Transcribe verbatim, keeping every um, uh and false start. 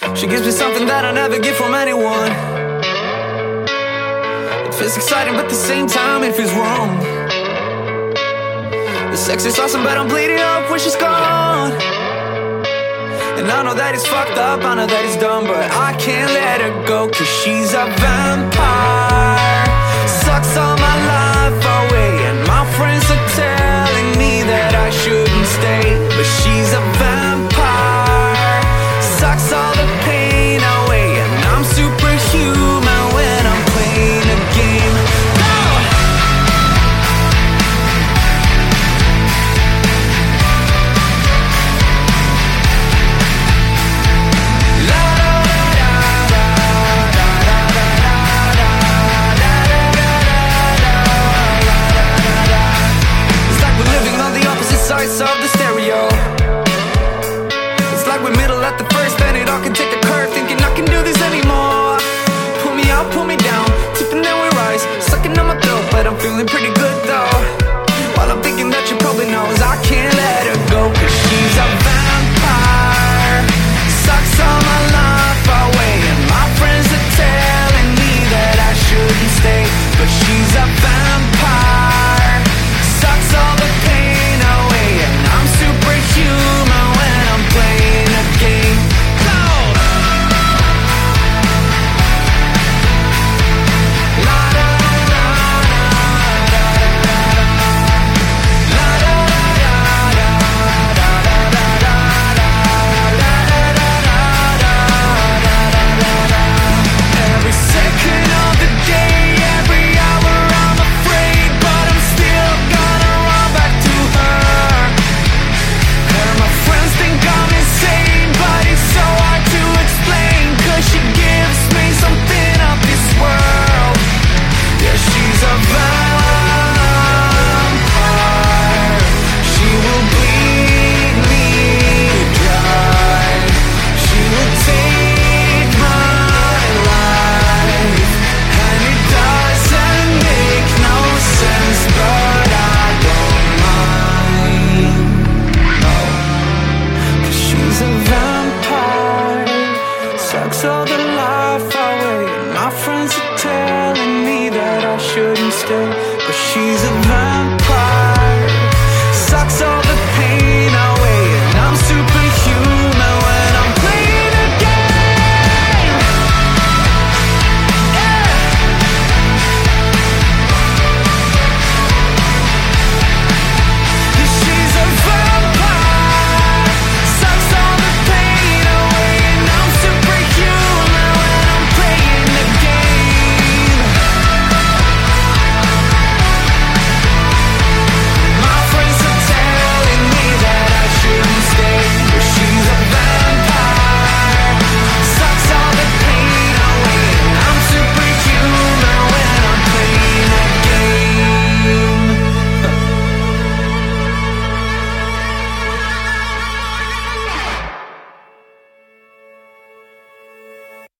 She gives me something that I never get from anyone. It feels exciting, but at the same time it feels wrong. The sex is awesome, but I'm bleeding up when she's gone. And I know that it's fucked up, I know that it's dumb, but I can't let her go, cause she's a vampire. Sucks all my life away, and my friends are telling me that I shouldn't stay, but she's a vampire.